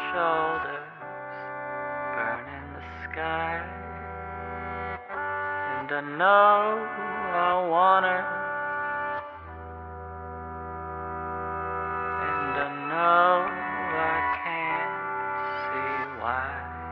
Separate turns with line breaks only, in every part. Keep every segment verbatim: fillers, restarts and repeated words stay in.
shoulders burn in the sky. And I know I wanna, and I know I can't see why.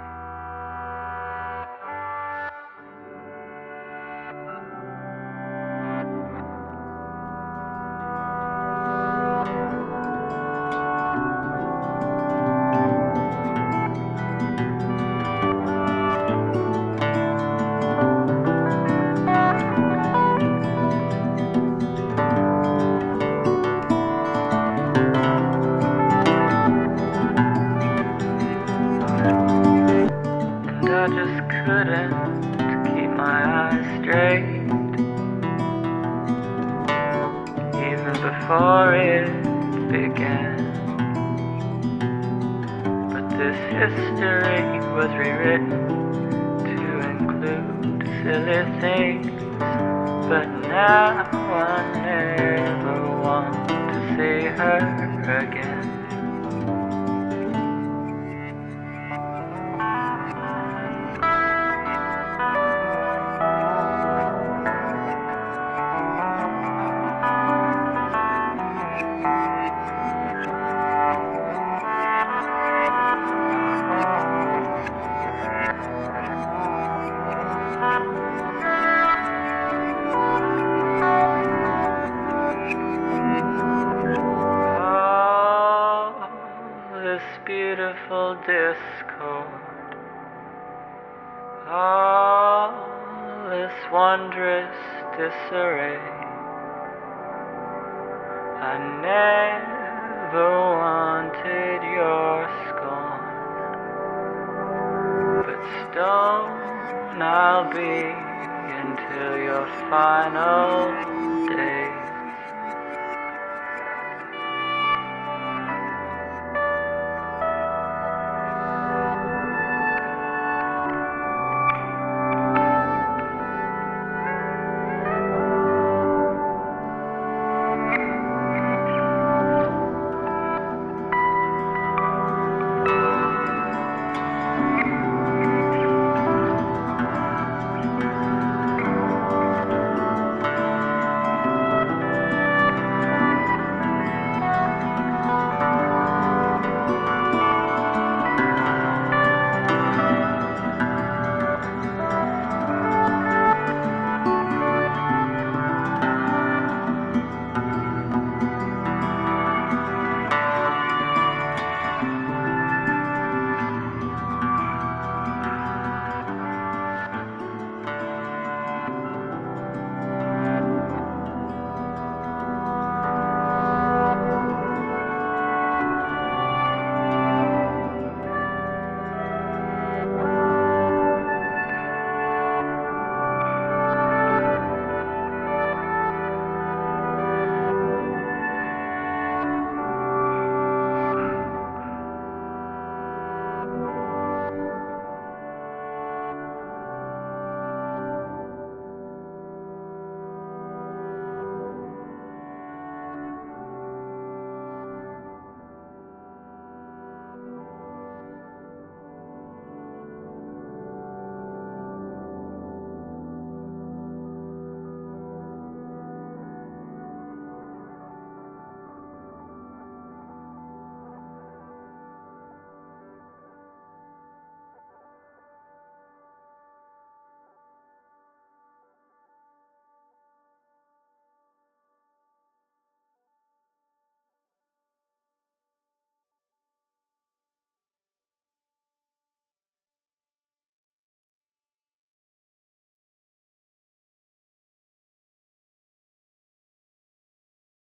And I just couldn't keep my eyes straight, even before it began. But this history was rewritten to include silly things. But now I never want to see her again. This beautiful discord, all this wondrous disarray. I never wanted your scorn, but stone I'll be until your final day.